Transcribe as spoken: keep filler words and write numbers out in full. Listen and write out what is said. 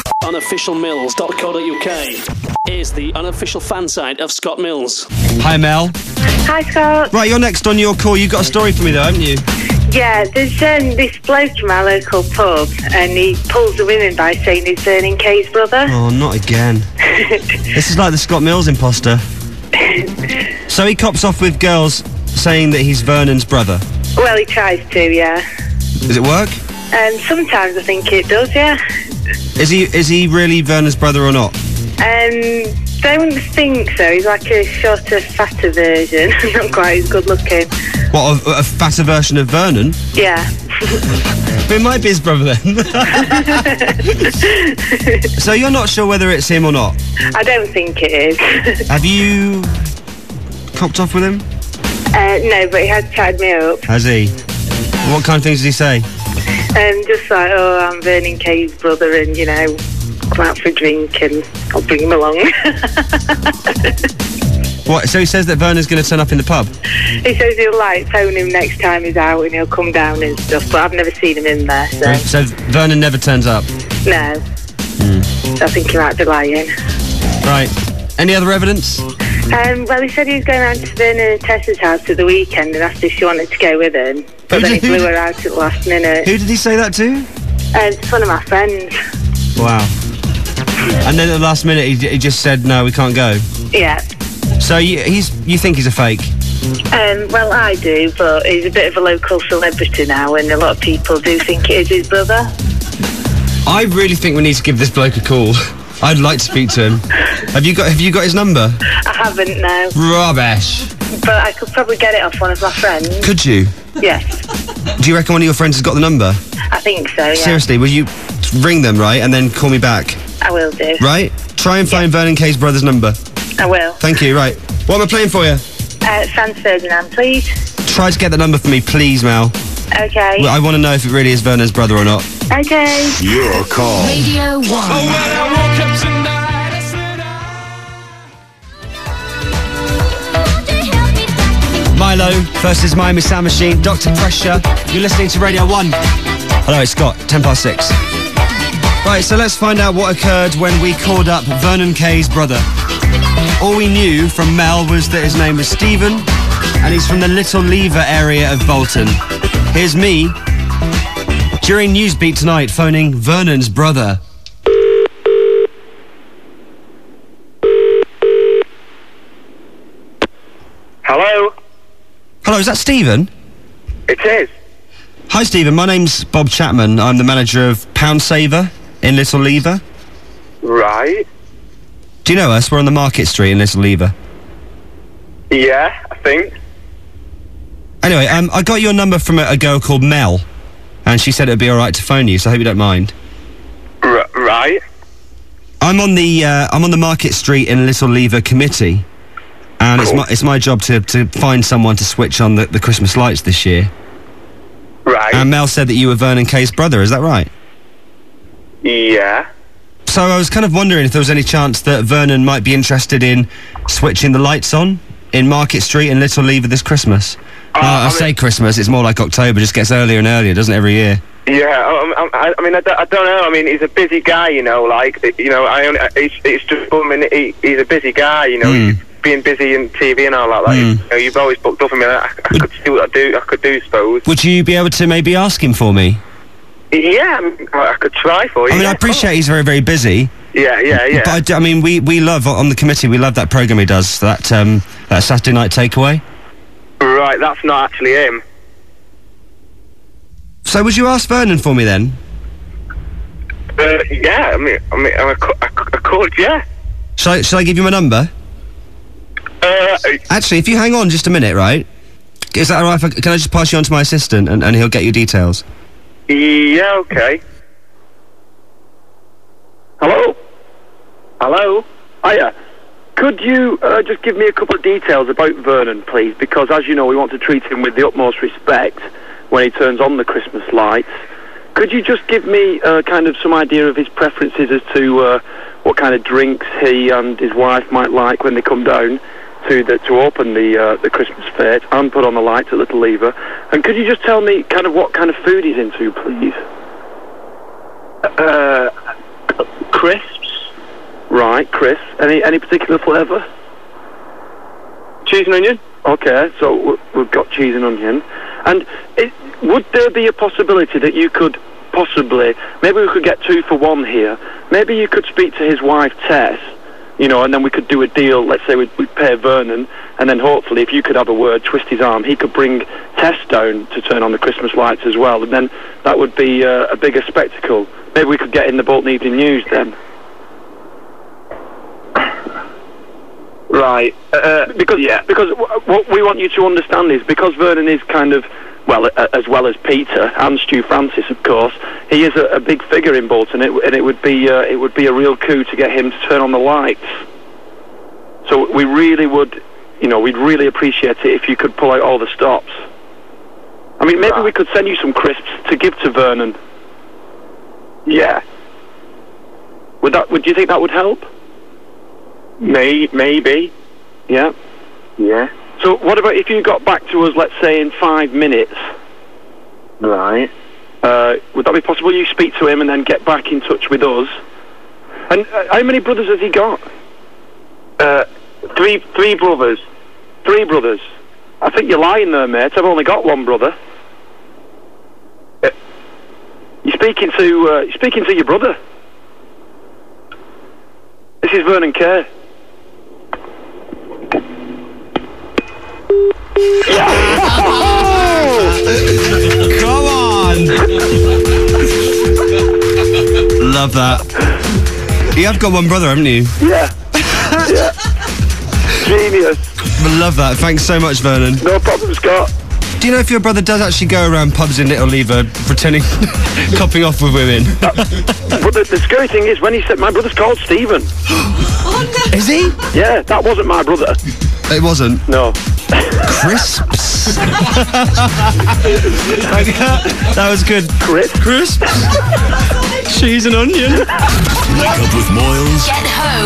unofficial mills dot co dot U K is the unofficial fan site of Scott Mills. Hi, Mel. Hi, Scott. Right, you're next on your call. You've got a story for me, though, haven't you? Yeah, there's um, this bloke from our local pub, and he pulls the women by saying he's Vernon Kay's brother. Oh, not again. This is like the Scott Mills imposter. So he cops off with girls saying that he's Vernon's brother? Well, he tries to, yeah. Does it work? Um, sometimes I think it does, yeah. Is he is he really Vernon's brother or not? Um, don't think so. He's like a shorter, fatter version. Not quite as good looking. What, a, a fatter version of Vernon? Yeah. It might be his brother then. So you're not sure whether it's him or not? I don't think it is. Have you copped off with him? Uh, no, but he has chatted me up. Has he? What kind of things did he say? Um, just like, oh, I'm Vernon Kay's brother, and, you know, come out for a drink and I'll bring him along. What, so he says that Vernon's going to turn up in the pub? He says he'll, like, phone him next time he's out and he'll come down and stuff, but I've never seen him in there, so... So Vernon never turns up? No. Mm. I think he might be lying. Right. Any other evidence? Um, well, he said he was going round to Vernon and Tessa's house at the weekend and asked if she wanted to go with him, but Who then did- he who blew did- her out at the last minute. Who did he say that to? Uh, it's one of my friends. Wow. And then at the last minute he, he just said, no, we can't go. Yeah. So you, he's, you think he's a fake? Um, well, I do, but he's a bit of a local celebrity now, and a lot of people do think it is his brother. I really think we need to give this bloke a call. I'd like to speak to him. Have you got Have you got his number? I haven't now, Rubbish. but I could probably get it off one of my friends. Could you? Yes, Do you reckon one of your friends has got the number? I think so, yeah. Seriously, will you ring them, right, and then call me back? I will do. Right? Try and find Vernon Kay's brother's number. I will. Thank you, right. What am I playing for you? Uh, Franz Ferdinand, please. Try to get the number for me, please, Mel. Okay. Well, I want to know if it really is Vernon's brother or not. Okay. Your call. Radio one. Milo versus Miami Sound Machine, Doctor Pressure. You're listening to Radio one. Hello, it's Scott, ten past six. Right, so let's find out what occurred when we called up Vernon Kay's brother. All we knew from Mel was that his name was Stephen, and he's from the Little Lever area of Bolton. Here's me, during Newsbeat tonight, phoning Vernon's brother. Hello? Hello, is that Stephen? It is. Hi, Stephen. My name's Bob Chapman. I'm the manager of Pound Saver in Little Lever. Right. Do you know us? We're on the Market Street in Little Lever. Yeah, I think. Anyway, um, I got your number from a, a girl called Mel, and she said it'd be all right to phone you, so I hope you don't mind. R- right. I'm on the uh, I'm on the Market Street in Little Lever committee, and it's Cool. my it's my job to, to find someone to switch on the, the Christmas lights this year. Right. And Mel said that you were Vernon Kay's brother. Is that right? Yeah. So I was kind of wondering if there was any chance that Vernon might be interested in switching the lights on in Market Street in Little Lever this Christmas. Uh, Uh, I, I mean- say Christmas, it's more like October, just gets earlier and earlier, doesn't it, every year? Yeah, I, I, I mean, I, don't- I don't know. I mean, he's a busy guy, you know. Like, you know, I only, it's, it's just. I mean, he, he's a busy guy, you know. Mm. He's being busy in T V and all that. Like, Mm. you know, you've always booked up. I mean, I, I could see what I do. I could do, suppose. Would you be able to maybe ask him for me? Yeah, I, mean, I could try for you. I mean, yeah, I of course. appreciate he's very, very busy. Yeah, yeah, yeah. But I, d- I mean, we, we love, on the committee, we love that programme he does, that, um, that Saturday Night Takeaway. Right, that's not actually him. So would you ask Vernon for me then? Uh, yeah, I mean, I mean, I, cou- I, cou- I could, yeah. Shall I, shall I give you my number? Uh, Actually, if you hang on just a minute, right? Is that alright? If I, can I just pass you on to my assistant and, and he'll get your details? yeah, okay. Hello? Hello? Hiya. Could you uh, just give me a couple of details about Vernon, please? Because, as you know, we want to treat him with the utmost respect when he turns on the Christmas lights. Could you just give me uh, kind of some idea of his preferences as to uh, what kind of drinks he and his wife might like when they come down to the, to open the uh, the Christmas fete and put on the lights at Little Lever? And could you just tell me kind of what kind of food he's into, please? Uh, crisps. Right, Chris. Any any particular flavour? Cheese and onion. Okay, so w- we've got cheese and onion. And it, would there be a possibility that you could possibly, maybe we could get two for one here, maybe you could speak to his wife, Tess, you know, and then we could do a deal, let's say we'd, we'd pay Vernon, and then hopefully if you could have a word, twist his arm, he could bring Tess down to turn on the Christmas lights as well, and then that would be uh, a bigger spectacle. Maybe we could get in the Bolton Evening News then. Right. Uh, because yeah. because w- what we want you to understand is, because Vernon is kind of, well, uh, as well as Peter and Stu Francis, of course, he is a, a big figure in Bolton, it, and it would be uh, it would be a real coup to get him to turn on the lights. So we really would, you know, we'd really appreciate it if you could pull out all the stops. I mean, maybe Right. we could send you some crisps to give to Vernon. Yeah. Would that? Would do you think that would help? May, maybe. Yeah. Yeah. So what about if you got back to us, let's say, in five minutes? Right. Uh, would that be possible? You speak to him and then get back in touch with us. And uh, how many brothers has he got? Uh, three, three brothers. Three brothers. I think you're lying there, mate. I've only got one brother. Uh, You're speaking to uh, you're speaking to your brother. This is Vernon Kay. Come on! Love that. You have got one brother, haven't you? Yeah. Yeah. Genius. Love that. Thanks so much, Vernon. No problem, Scott. Do you know if your brother does actually go around pubs in Little Lever pretending, copping off with women? But the, the scary thing is, when he said, my brother's called Stephen. Is he? Yeah, that wasn't my brother. It wasn't. No. Crisps. That was good. Crisps. Crisps. Cheese and onion. Wake up with Moyles. Get home